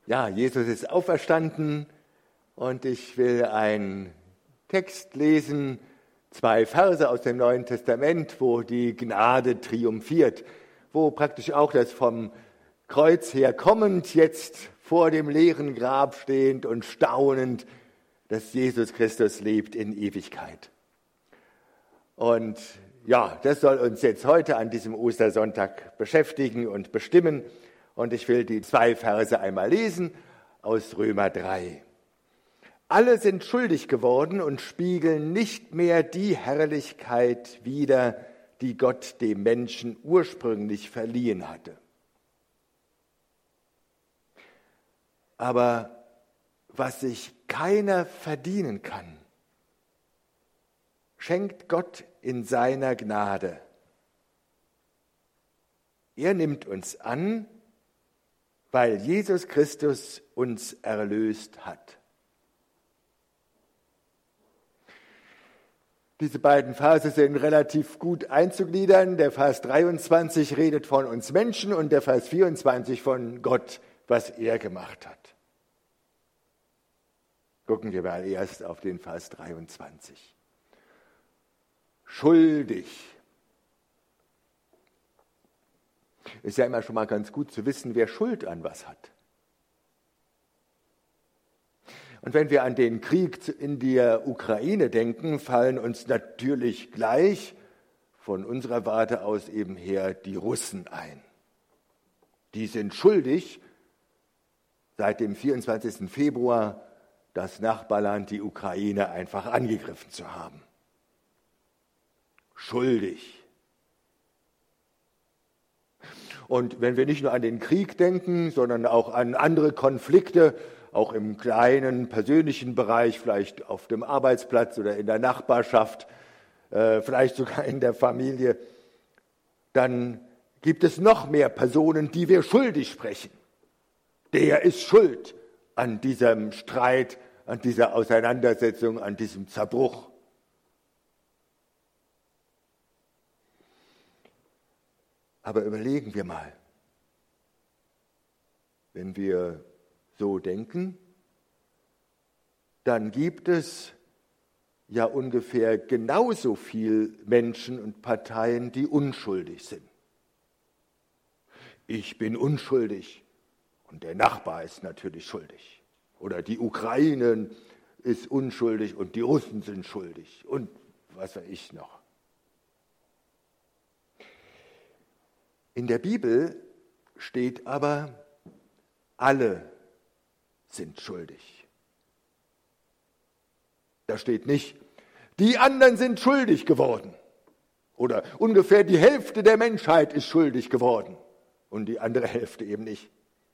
Ja, Jesus ist auferstanden und ich will einen Text lesen, 2 Verse aus dem Neuen Testament, wo die Gnade triumphiert, wo praktisch auch das vom Kreuz her kommend, jetzt vor dem leeren Grab stehend und staunend, dass Jesus Christus lebt in Ewigkeit. Und ja, das soll uns jetzt heute an diesem Ostersonntag beschäftigen und bestimmen. Und ich will die 2 Verse einmal lesen aus Römer 3. Alle sind schuldig geworden und spiegeln nicht mehr die Herrlichkeit wider, die Gott dem Menschen ursprünglich verliehen hatte. Aber was sich keiner verdienen kann, schenkt Gott in seiner Gnade. Er nimmt uns an, weil Jesus Christus uns erlöst hat. Diese beiden Verse sind relativ gut einzugliedern. Der Vers 23 redet von uns Menschen und der Vers 24 von Gott, was er gemacht hat. Gucken wir mal erst auf den Vers 23. Schuldig. Ist ja immer schon mal ganz gut zu wissen, wer Schuld an was hat. Und wenn wir an den Krieg in der Ukraine denken, fallen uns natürlich gleich von unserer Warte aus eben her die Russen ein. Die sind schuldig, seit dem 24. Februar das Nachbarland, die Ukraine, einfach angegriffen zu haben. Schuldig. Und wenn wir nicht nur an den Krieg denken, sondern auch an andere Konflikte, auch im kleinen persönlichen Bereich, vielleicht auf dem Arbeitsplatz oder in der Nachbarschaft, vielleicht sogar in der Familie, dann gibt es noch mehr Personen, die wir schuldig sprechen. Der ist schuld an diesem Streit, an dieser Auseinandersetzung, an diesem Zerbruch. Aber überlegen wir mal, wenn wir so denken, dann gibt es ja ungefähr genauso viel Menschen und Parteien, die unschuldig sind. Ich bin unschuldig und der Nachbar ist natürlich schuldig. Oder die Ukraine ist unschuldig und die Russen sind schuldig und was weiß ich noch. In der Bibel steht aber, alle sind schuldig. Da steht nicht, die anderen sind schuldig geworden. Oder ungefähr die Hälfte der Menschheit ist schuldig geworden und die andere Hälfte eben nicht.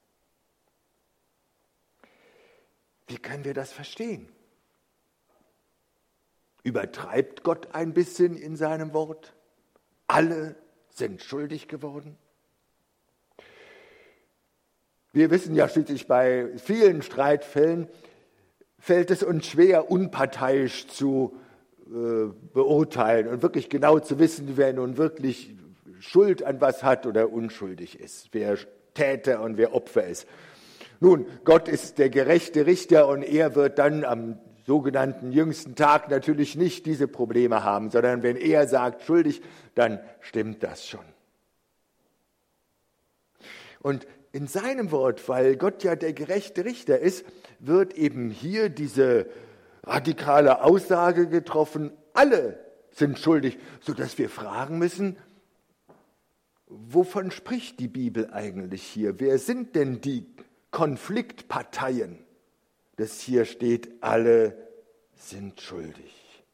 Wie können wir das verstehen? Übertreibt Gott ein bisschen in seinem Wort? Alle sind schuldig geworden? Wir wissen ja schließlich, bei vielen Streitfällen fällt es uns schwer, unparteiisch zu beurteilen und wirklich genau zu wissen, wer nun wirklich Schuld an was hat oder unschuldig ist, wer Täter und wer Opfer ist. Nun, Gott ist der gerechte Richter und er wird dann am sogenannten jüngsten Tag natürlich nicht diese Probleme haben, sondern wenn er sagt schuldig, dann stimmt das schon. Und in seinem Wort, weil Gott ja der gerechte Richter ist, wird eben hier diese radikale Aussage getroffen, alle sind schuldig, sodass wir fragen müssen, wovon spricht die Bibel eigentlich hier? Wer sind denn die Konfliktparteien? Das hier steht, alle sind schuldig.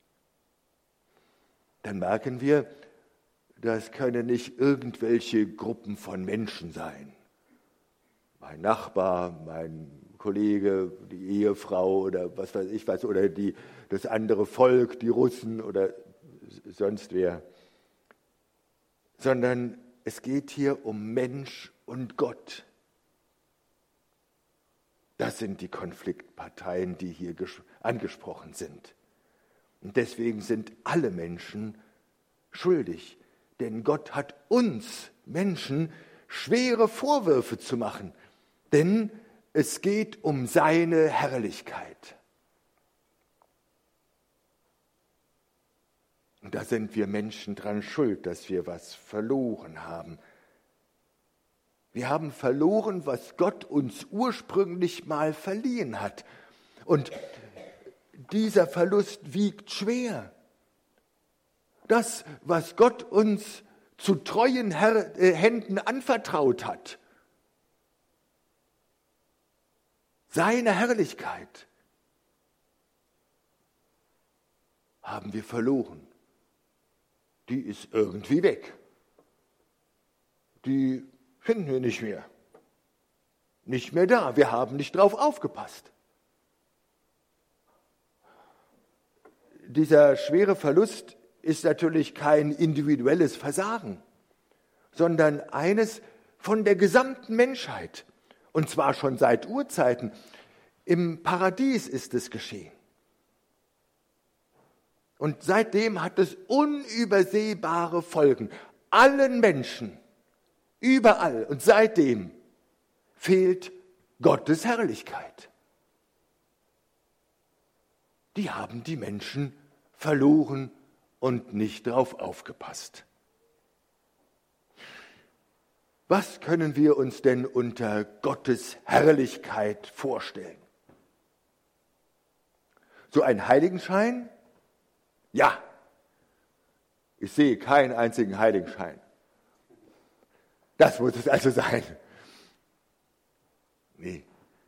Dann merken wir, das können nicht irgendwelche Gruppen von Menschen sein. Mein Nachbar, mein Kollege, die Ehefrau oder was weiß ich was, oder das andere Volk, die Russen oder sonst wer. Sondern es geht hier um Mensch und Gott. Das sind die Konfliktparteien, die hier angesprochen sind. Und deswegen sind alle Menschen schuldig. Denn Gott hat uns Menschen schwere Vorwürfe zu machen. Denn es geht um seine Herrlichkeit. Und da sind wir Menschen dran schuld, dass wir was verloren haben. Wir haben verloren, was Gott uns ursprünglich mal verliehen hat. Und dieser Verlust wiegt schwer. Das, was Gott uns zu treuen Händen anvertraut hat, seine Herrlichkeit, haben wir verloren. Die ist irgendwie weg. Die finden wir nicht mehr. Nicht mehr da. Wir haben nicht drauf aufgepasst. Dieser schwere Verlust ist natürlich kein individuelles Versagen, sondern eines von der gesamten Menschheit. Und zwar schon seit Urzeiten. Im Paradies ist es geschehen. Und seitdem hat es unübersehbare Folgen. Allen Menschen, überall. Und seitdem fehlt Gottes Herrlichkeit. Die haben die Menschen verloren und nicht drauf aufgepasst. Was können wir uns denn unter Gottes Herrlichkeit vorstellen? So ein Heiligenschein? Ja, ich sehe keinen einzigen Heiligenschein. Das muss es also sein. Nee.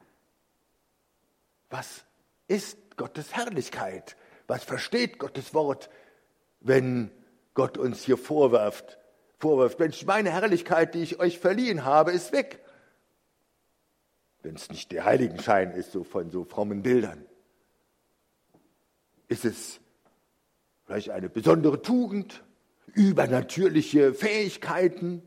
Was ist Gottes Herrlichkeit? Was versteht Gottes Wort, wenn Gott uns hier vorwirft, Mensch, meine Herrlichkeit, die ich euch verliehen habe, ist weg. Wenn es nicht der Heiligenschein ist, so von so frommen Bildern. Ist es vielleicht eine besondere Tugend, übernatürliche Fähigkeiten?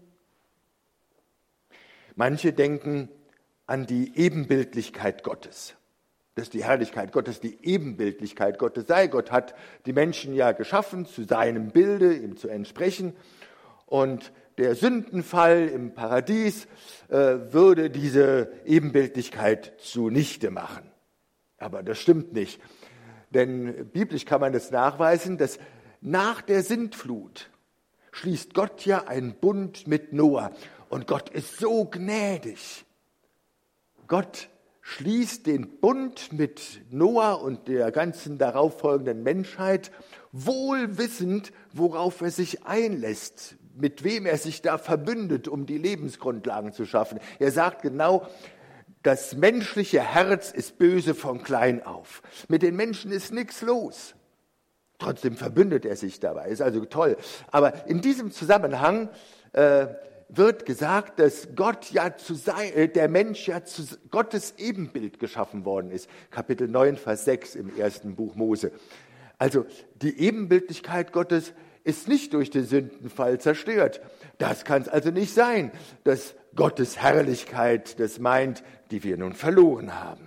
Manche denken an die Ebenbildlichkeit Gottes. Dass die Herrlichkeit Gottes die Ebenbildlichkeit Gottes sei. Gott hat die Menschen ja geschaffen, zu seinem Bilde, ihm zu entsprechen. Und der Sündenfall im Paradies würde diese Ebenbildlichkeit zunichte machen. Aber das stimmt nicht. Denn biblisch kann man das nachweisen, dass nach der Sintflut schließt Gott ja einen Bund mit Noah. Und Gott ist so gnädig. Gott schließt den Bund mit Noah und der ganzen darauffolgenden Menschheit, wohl wissend, worauf er sich einlässt, mit wem er sich da verbündet, um die Lebensgrundlagen zu schaffen. Er sagt genau, das menschliche Herz ist böse von klein auf. Mit den Menschen ist nichts los. Trotzdem verbündet er sich dabei, ist also toll. Aber in diesem Zusammenhang wird gesagt, dass der Mensch ja zu Gottes Ebenbild geschaffen worden ist. Kapitel 9, Vers 6 im ersten Buch Mose. Also die Ebenbildlichkeit Gottes ist nicht durch den Sündenfall zerstört. Das kann es also nicht sein, dass Gottes Herrlichkeit das meint, die wir nun verloren haben.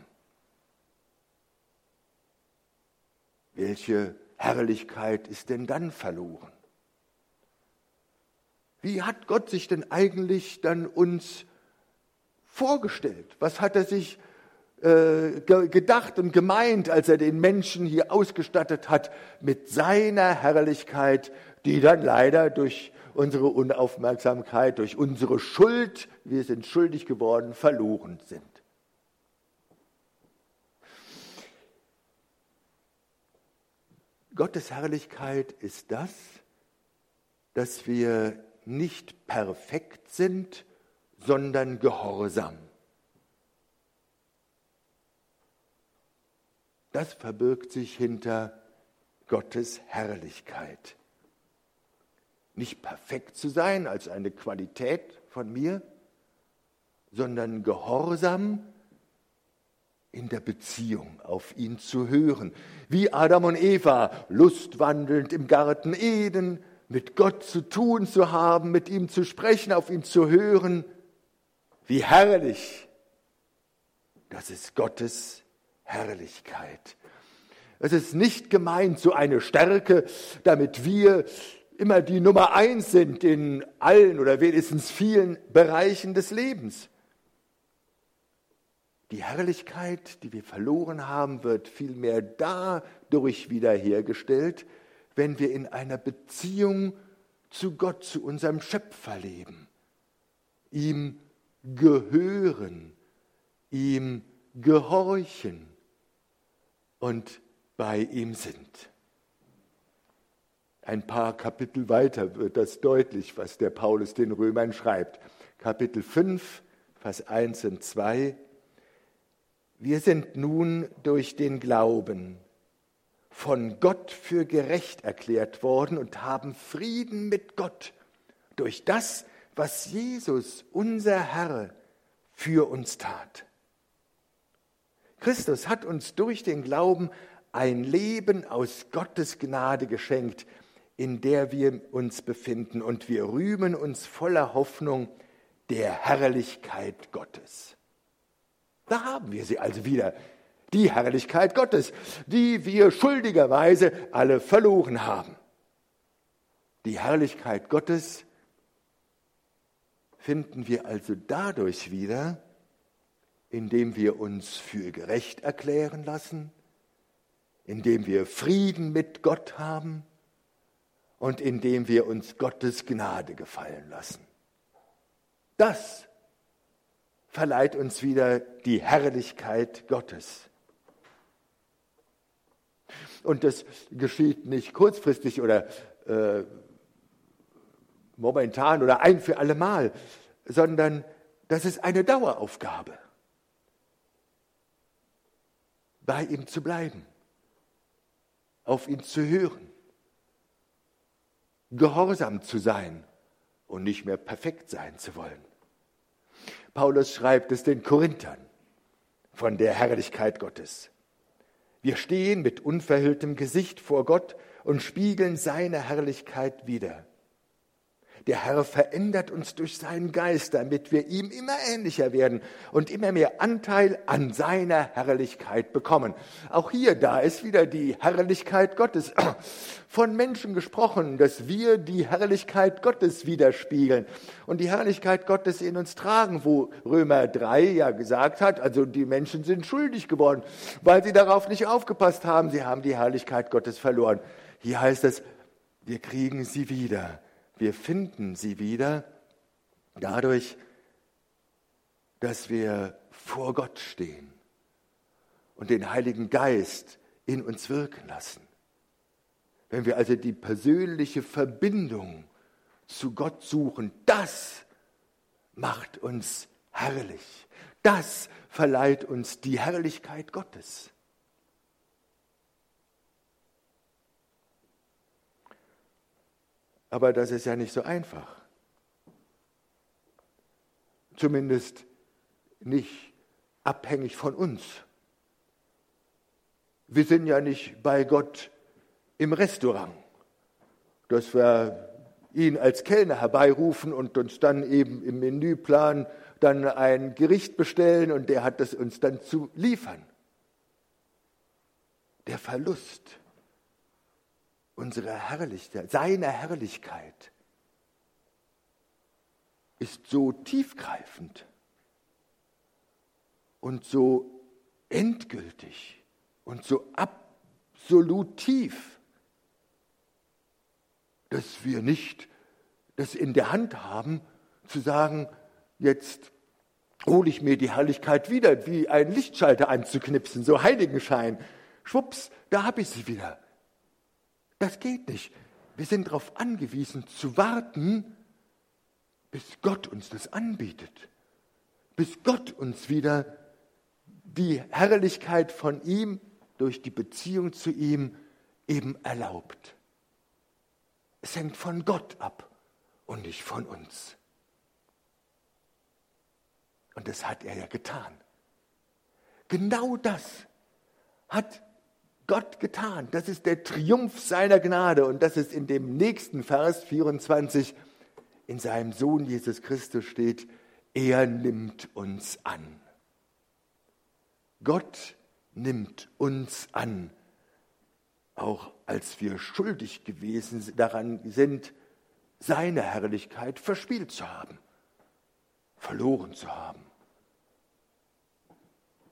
Welche Herrlichkeit ist denn dann verloren? Wie hat Gott sich denn eigentlich dann uns vorgestellt? Was hat er sich gedacht und gemeint, als er den Menschen hier ausgestattet hat mit seiner Herrlichkeit, die dann leider durch unsere Unaufmerksamkeit, durch unsere Schuld, wir sind schuldig geworden, verloren sind? Gottes Herrlichkeit ist das, dass wir nicht perfekt sind, sondern gehorsam. Das verbirgt sich hinter Gottes Herrlichkeit. Nicht perfekt zu sein als eine Qualität von mir, sondern gehorsam in der Beziehung auf ihn zu hören. Wie Adam und Eva, lustwandelnd im Garten Eden, mit Gott zu tun zu haben, mit ihm zu sprechen, auf ihn zu hören. Wie herrlich! Das ist Gottes Herrlichkeit. Es ist nicht gemeint, so eine Stärke, damit wir immer die Nummer 1 sind in allen oder wenigstens vielen Bereichen des Lebens. Die Herrlichkeit, die wir verloren haben, wird vielmehr dadurch wiederhergestellt, wenn wir in einer Beziehung zu Gott, zu unserem Schöpfer leben, ihm gehören, ihm gehorchen und bei ihm sind. Ein paar Kapitel weiter wird das deutlich, was der Paulus den Römern schreibt. Kapitel 5, Vers 1 und 2. Wir sind nun durch den Glauben von Gott für gerecht erklärt worden und haben Frieden mit Gott durch das, was Jesus, unser Herr, für uns tat. Christus hat uns durch den Glauben ein Leben aus Gottes Gnade geschenkt, in der wir uns befinden, und wir rühmen uns voller Hoffnung der Herrlichkeit Gottes. Da haben wir sie also wieder, die Herrlichkeit Gottes, die wir schuldigerweise alle verloren haben. Die Herrlichkeit Gottes finden wir also dadurch wieder, indem wir uns für gerecht erklären lassen, indem wir Frieden mit Gott haben und indem wir uns Gottes Gnade gefallen lassen. Das verleiht uns wieder die Herrlichkeit Gottes. Und das geschieht nicht kurzfristig oder momentan oder ein für alle Mal, sondern das ist eine Daueraufgabe, bei ihm zu bleiben, auf ihn zu hören, gehorsam zu sein und nicht mehr perfekt sein zu wollen. Paulus schreibt es den Korinthern von der Herrlichkeit Gottes. Wir stehen mit unverhülltem Gesicht vor Gott und spiegeln seine Herrlichkeit wider. Der Herr verändert uns durch seinen Geist, damit wir ihm immer ähnlicher werden und immer mehr Anteil an seiner Herrlichkeit bekommen. Auch hier, da ist wieder die Herrlichkeit Gottes. Von Menschen gesprochen, dass wir die Herrlichkeit Gottes widerspiegeln und die Herrlichkeit Gottes in uns tragen, wo Römer 3 ja gesagt hat, also die Menschen sind schuldig geworden, weil sie darauf nicht aufgepasst haben. Sie haben die Herrlichkeit Gottes verloren. Hier heißt es, wir kriegen sie wieder. Wir finden sie wieder dadurch, dass wir vor Gott stehen und den Heiligen Geist in uns wirken lassen. Wenn wir also die persönliche Verbindung zu Gott suchen, das macht uns herrlich. Das verleiht uns die Herrlichkeit Gottes. Aber das ist ja nicht so einfach. Zumindest nicht abhängig von uns. Wir sind ja nicht bei Gott im Restaurant, dass wir ihn als Kellner herbeirufen und uns dann eben im Menüplan dann ein Gericht bestellen und der hat es uns dann zu liefern. Der Verlust unserer Herrlichkeit, seiner Herrlichkeit ist so tiefgreifend und so endgültig und so absolut tief, dass wir nicht das in der Hand haben, zu sagen, jetzt hole ich mir die Herrlichkeit wieder, wie einen Lichtschalter anzuknipsen, so Heiligenschein. Schwupps, da habe ich sie wieder. Das geht nicht. Wir sind darauf angewiesen, zu warten, bis Gott uns das anbietet. Bis Gott uns wieder die Herrlichkeit von ihm durch die Beziehung zu ihm eben erlaubt. Es hängt von Gott ab und nicht von uns. Und das hat er ja getan. Genau das hat Gott getan. Das ist der Triumph seiner Gnade und das ist in dem nächsten Vers 24 in seinem Sohn Jesus Christus steht, er nimmt uns an. Gott nimmt uns an, auch als wir schuldig gewesen daran sind, seine Herrlichkeit verspielt zu haben, verloren zu haben.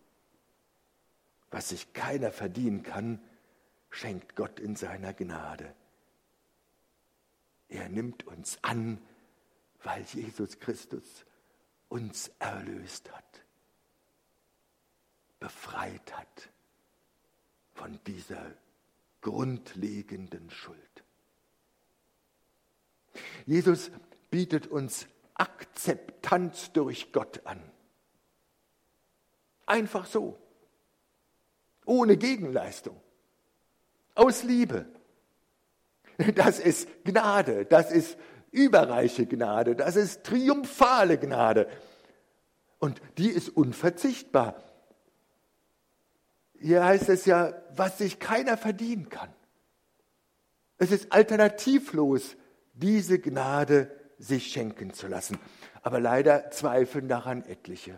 was sich keiner verdienen kann, schenkt Gott in seiner Gnade. Er nimmt uns an, weil Jesus Christus uns erlöst hat, befreit hat von dieser grundlegenden Schuld. Jesus bietet uns Akzeptanz durch Gott an. Einfach so, ohne Gegenleistung, aus Liebe. Das ist Gnade, das ist überreiche Gnade, das ist triumphale Gnade. Und die ist unverzichtbar. Hier heißt es ja, was sich keiner verdienen kann. Es ist alternativlos, diese Gnade sich schenken zu lassen. Aber leider zweifeln daran etliche.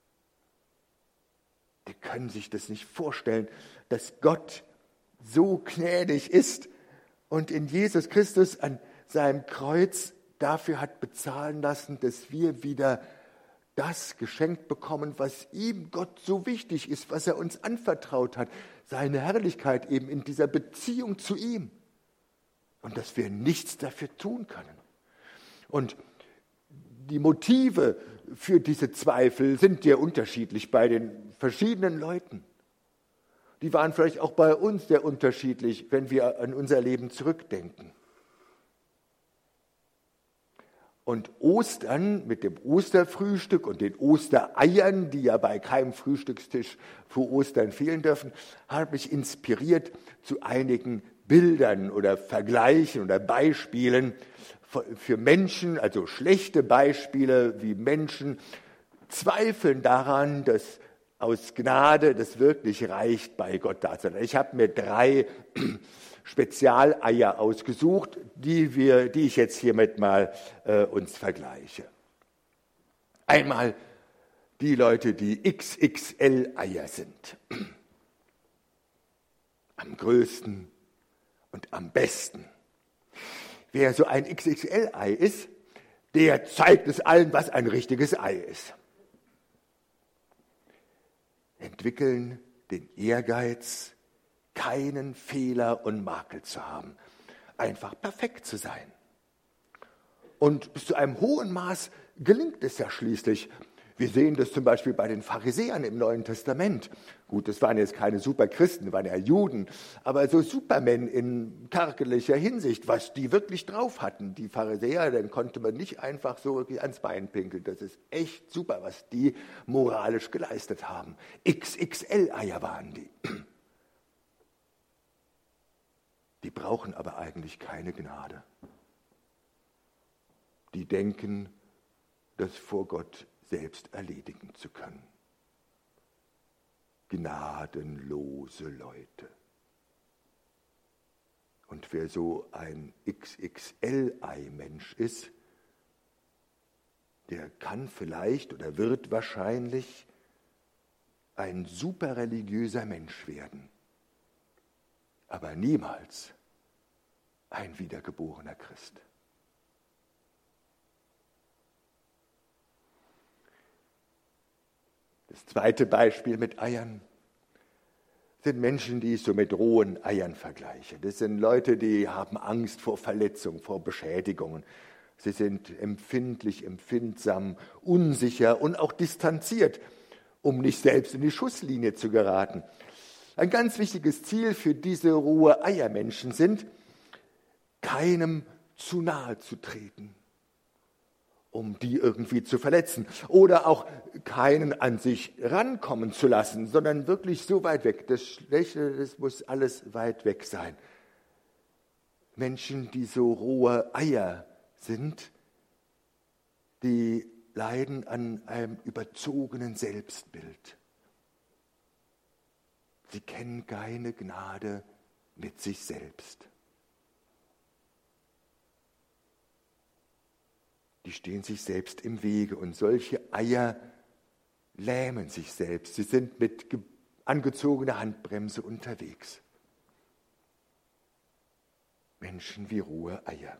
Die können sich das nicht vorstellen, dass Gott so gnädig ist und in Jesus Christus an seinem Kreuz dafür hat bezahlen lassen, dass wir wieder das geschenkt bekommen, was ihm Gott so wichtig ist, was er uns anvertraut hat, seine Herrlichkeit eben in dieser Beziehung zu ihm. Und dass wir nichts dafür tun können. Und die Motive für diese Zweifel sind sehr unterschiedlich bei den verschiedenen Leuten. Die waren vielleicht auch bei uns sehr unterschiedlich, wenn wir an unser Leben zurückdenken. Und Ostern mit dem Osterfrühstück und den Ostereiern, die ja bei keinem Frühstückstisch vor Ostern fehlen dürfen, hat mich inspiriert zu einigen Bildern oder Vergleichen oder Beispielen für Menschen, also schlechte Beispiele, wie Menschen zweifeln daran, dass aus Gnade das wirklich reicht, bei Gott da zu sein. Ich habe mir 3 Spezialeier ausgesucht, die ich jetzt hiermit mal uns vergleiche. Einmal die Leute, die XXL-Eier sind. Am größten und am besten. Wer so ein XXL-Ei ist, der zeigt es allen, was ein richtiges Ei ist. Entwickeln den Ehrgeiz, keinen Fehler und Makel zu haben, einfach perfekt zu sein. Und bis zu einem hohen Maß gelingt es ja schließlich. Wir sehen das zum Beispiel bei den Pharisäern im Neuen Testament. Gut, das waren jetzt keine Superchristen, das waren ja Juden, aber so Supermen in charakterlicher Hinsicht, was die wirklich drauf hatten. Die Pharisäer, dann konnte man nicht einfach so wirklich ans Bein pinkeln. Das ist echt super, was die moralisch geleistet haben. XXL-Eier waren die. Die brauchen aber eigentlich keine Gnade. Die denken, das vor Gott selbst erledigen zu können. Gnadenlose Leute. Und wer so ein XXL-Ei-Mensch ist, der kann vielleicht oder wird wahrscheinlich ein superreligiöser Mensch werden, aber niemals ein wiedergeborener Christ. Das zweite Beispiel mit Eiern sind Menschen, die ich so mit rohen Eiern vergleiche. Das sind Leute, die haben Angst vor Verletzungen, vor Beschädigungen. Sie sind empfindlich, empfindsam, unsicher und auch distanziert, um nicht selbst in die Schusslinie zu geraten. Ein ganz wichtiges Ziel für diese rohe Eiermenschen sind, keinem zu nahe zu treten, um die irgendwie zu verletzen. Oder auch keinen an sich rankommen zu lassen, sondern wirklich so weit weg. Das Schlechte, das muss alles weit weg sein. Menschen, die so rohe Eier sind, die leiden an einem überzogenen Selbstbild. Sie kennen keine Gnade mit sich selbst. Die stehen sich selbst im Wege und solche Eier lähmen sich selbst. Sie sind mit angezogener Handbremse unterwegs. Menschen wie rohe Eier.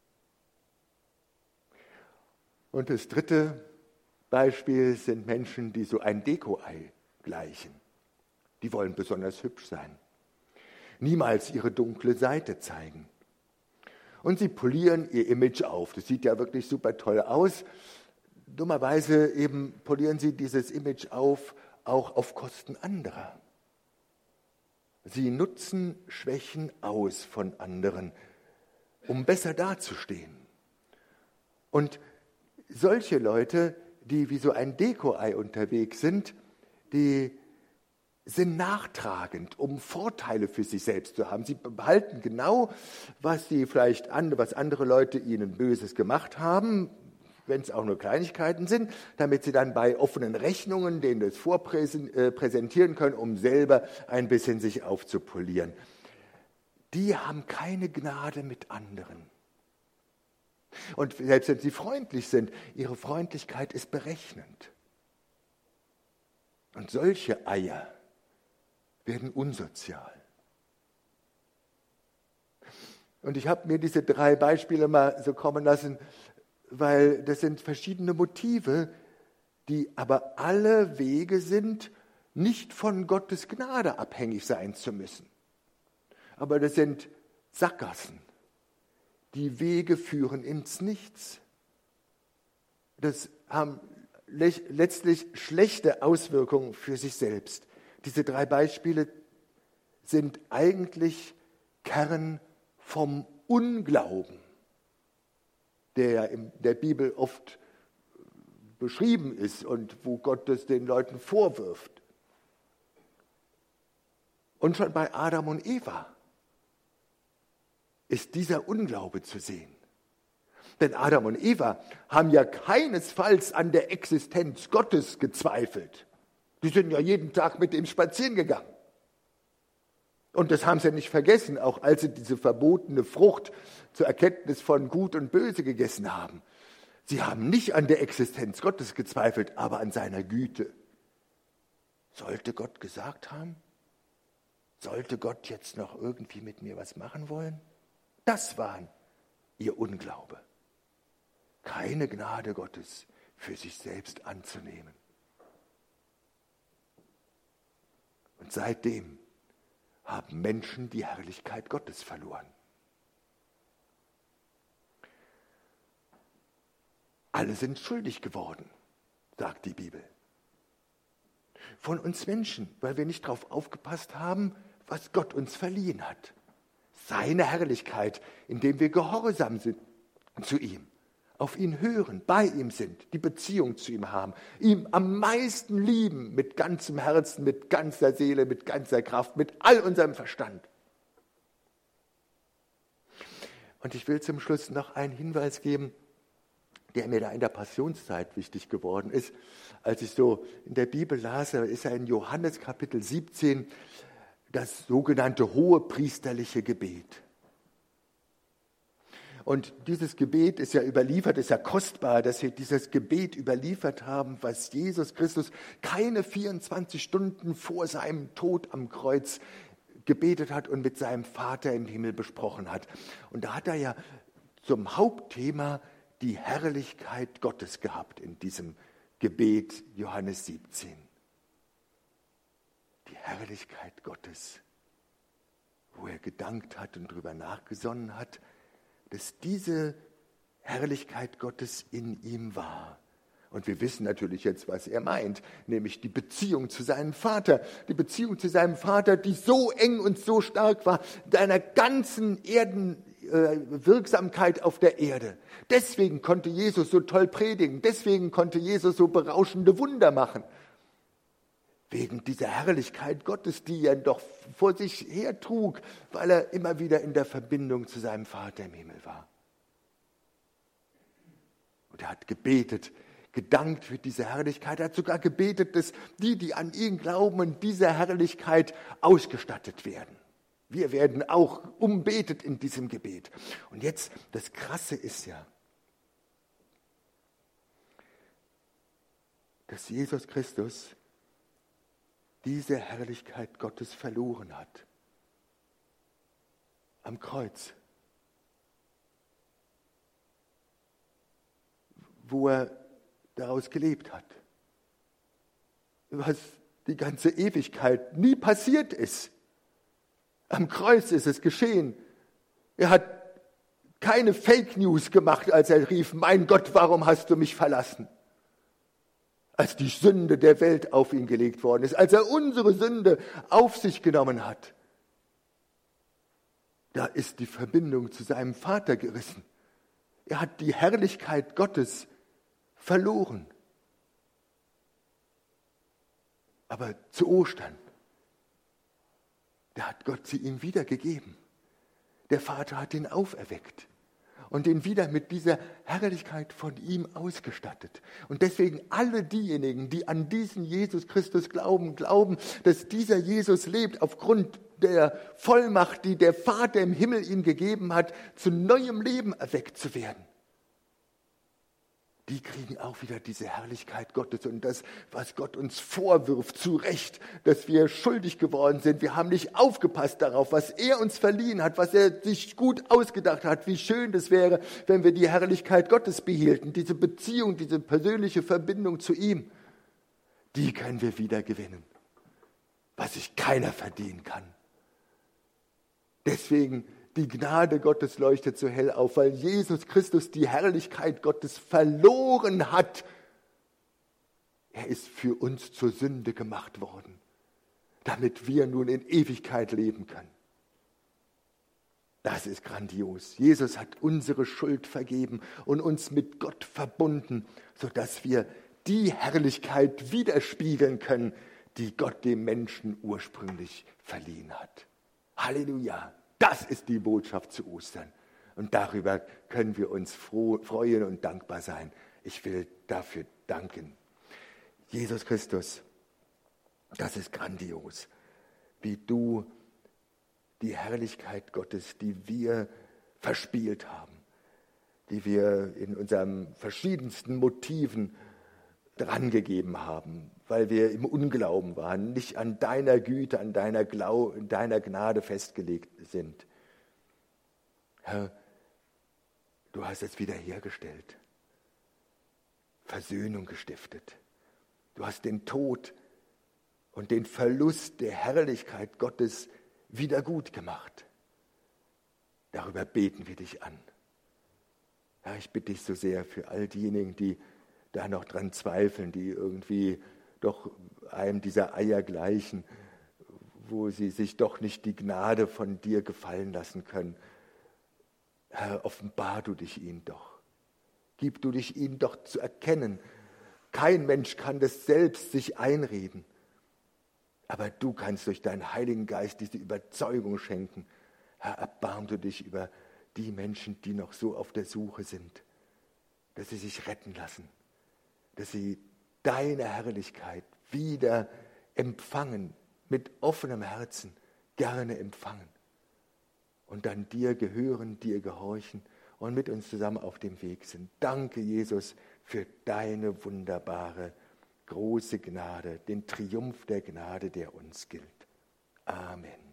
Und das dritte Beispiel sind Menschen, die so ein Deko-Ei gleichen. Die wollen besonders hübsch sein. Niemals ihre dunkle Seite zeigen. Und sie polieren ihr Image auf. Das sieht ja wirklich super toll aus. Dummerweise eben polieren sie dieses Image auf, auch auf Kosten anderer. Sie nutzen Schwächen aus von anderen, um besser dazustehen. Und solche Leute, die wie so ein Deko-Ei unterwegs sind, die sind nachtragend, um Vorteile für sich selbst zu haben. Sie behalten genau, was andere Leute ihnen Böses gemacht haben, wenn es auch nur Kleinigkeiten sind, damit sie dann bei offenen Rechnungen denen das vorpräsentieren können, um selber ein bisschen sich aufzupolieren. Die haben keine Gnade mit anderen. Und selbst wenn sie freundlich sind, ihre Freundlichkeit ist berechnend. Und solche Eier werden unsozial. Und ich habe mir diese 3 Beispiele mal so kommen lassen, weil das sind verschiedene Motive, die aber alle Wege sind, nicht von Gottes Gnade abhängig sein zu müssen. Aber das sind Sackgassen. Die Wege führen ins Nichts. Das haben letztlich schlechte Auswirkungen für sich selbst. Diese 3 Beispiele sind eigentlich Kern vom Unglauben, der ja in der Bibel oft beschrieben ist und wo Gott es den Leuten vorwirft. Und schon bei Adam und Eva ist dieser Unglaube zu sehen. Denn Adam und Eva haben ja keinesfalls an der Existenz Gottes gezweifelt. Die sind ja jeden Tag mit ihm spazieren gegangen. Und das haben sie nicht vergessen, auch als sie diese verbotene Frucht zur Erkenntnis von Gut und Böse gegessen haben. Sie haben nicht an der Existenz Gottes gezweifelt, aber an seiner Güte. Sollte Gott gesagt haben? Sollte Gott jetzt noch irgendwie mit mir was machen wollen? Das war ihr Unglaube. Keine Gnade Gottes für sich selbst anzunehmen. Und seitdem haben Menschen die Herrlichkeit Gottes verloren. Alle sind schuldig geworden, sagt die Bibel. Von uns Menschen, weil wir nicht darauf aufgepasst haben, was Gott uns verliehen hat. Seine Herrlichkeit, indem wir gehorsam sind zu ihm, auf ihn hören, bei ihm sind, die Beziehung zu ihm haben, ihm am meisten lieben, mit ganzem Herzen, mit ganzer Seele, mit ganzer Kraft, mit all unserem Verstand. Und ich will zum Schluss noch einen Hinweis geben, der mir da in der Passionszeit wichtig geworden ist. Als ich so in der Bibel las, ist ja in Johannes Kapitel 17 das sogenannte hohepriesterliche Gebet. Und dieses Gebet ist ja überliefert, ist ja kostbar, dass wir dieses Gebet überliefert haben, was Jesus Christus keine 24 Stunden vor seinem Tod am Kreuz gebetet hat und mit seinem Vater im Himmel besprochen hat. Und da hat er ja zum Hauptthema die Herrlichkeit Gottes gehabt in diesem Gebet Johannes 17. Die Herrlichkeit Gottes, wo er gedankt hat und darüber nachgesonnen hat, dass diese Herrlichkeit Gottes in ihm war. Und wir wissen natürlich jetzt, was er meint, nämlich die Beziehung zu seinem Vater. Die Beziehung zu seinem Vater, die so eng und so stark war, deiner ganzen Wirksamkeit auf der Erde. Deswegen konnte Jesus so toll predigen, deswegen konnte Jesus so berauschende Wunder machen. Wegen dieser Herrlichkeit Gottes, die er doch vor sich her trug, weil er immer wieder in der Verbindung zu seinem Vater im Himmel war. Und er hat gebetet, gedankt für diese Herrlichkeit. Er hat sogar gebetet, dass die an ihn glauben, in dieser Herrlichkeit ausgestattet werden. Wir werden auch umbetet in diesem Gebet. Und jetzt, das Krasse ist ja, dass Jesus Christus diese Herrlichkeit Gottes verloren hat. Am Kreuz. Wo er daraus gelebt hat. Was die ganze Ewigkeit nie passiert ist. Am Kreuz ist es geschehen. Er hat keine Fake News gemacht, als er rief, mein Gott, warum hast du mich verlassen? Als die Sünde der Welt auf ihn gelegt worden ist, als er unsere Sünde auf sich genommen hat. Da ist die Verbindung zu seinem Vater gerissen. Er hat die Herrlichkeit Gottes verloren. Aber zu Ostern, da hat Gott sie ihm wiedergegeben. Der Vater hat ihn auferweckt und ihn wieder mit dieser Herrlichkeit von ihm ausgestattet. Und deswegen alle diejenigen, die an diesen Jesus Christus glauben, dass dieser Jesus lebt aufgrund der Vollmacht, die der Vater im Himmel ihm gegeben hat, zu neuem Leben erweckt zu werden. Die kriegen auch wieder diese Herrlichkeit Gottes und das, was Gott uns vorwirft, zu Recht, dass wir schuldig geworden sind. Wir haben nicht aufgepasst darauf, was er uns verliehen hat, was er sich gut ausgedacht hat, wie schön das wäre, wenn wir die Herrlichkeit Gottes behielten, diese Beziehung, diese persönliche Verbindung zu ihm. Die können wir wieder gewinnen, was sich keiner verdienen kann. Deswegen die Gnade Gottes leuchtet so hell auf, weil Jesus Christus die Herrlichkeit Gottes verloren hat. Er ist für uns zur Sünde gemacht worden, damit wir nun in Ewigkeit leben können. Das ist grandios. Jesus hat unsere Schuld vergeben und uns mit Gott verbunden, sodass wir die Herrlichkeit widerspiegeln können, die Gott dem Menschen ursprünglich verliehen hat. Halleluja! Das ist die Botschaft zu Ostern. Und darüber können wir uns freuen und dankbar sein. Ich will dafür danken. Jesus Christus, das ist grandios, wie du die Herrlichkeit Gottes, die wir verspielt haben, die wir in unseren verschiedensten Motiven drangegeben haben, weil wir im Unglauben waren, nicht an deiner Güte, an deiner Gnade festgelegt sind. Herr, du hast es wiederhergestellt, Versöhnung gestiftet. Du hast den Tod und den Verlust der Herrlichkeit Gottes wieder gut gemacht. Darüber beten wir dich an. Herr, ich bitte dich so sehr für all diejenigen, die da noch dran zweifeln, die irgendwie doch einem dieser Eier gleichen, wo sie sich doch nicht die Gnade von dir gefallen lassen können. Herr, offenbar du dich ihnen doch. Gib du dich ihnen doch zu erkennen. Kein Mensch kann das selbst sich einreden. Aber du kannst durch deinen Heiligen Geist diese Überzeugung schenken. Herr, erbarm du dich über die Menschen, die noch so auf der Suche sind, dass sie sich retten lassen, dass sie deine Herrlichkeit wieder empfangen, mit offenem Herzen gerne empfangen und dann dir gehören, dir gehorchen und mit uns zusammen auf dem Weg sind. Danke, Jesus, für deine wunderbare, große Gnade, den Triumph der Gnade, der uns gilt. Amen.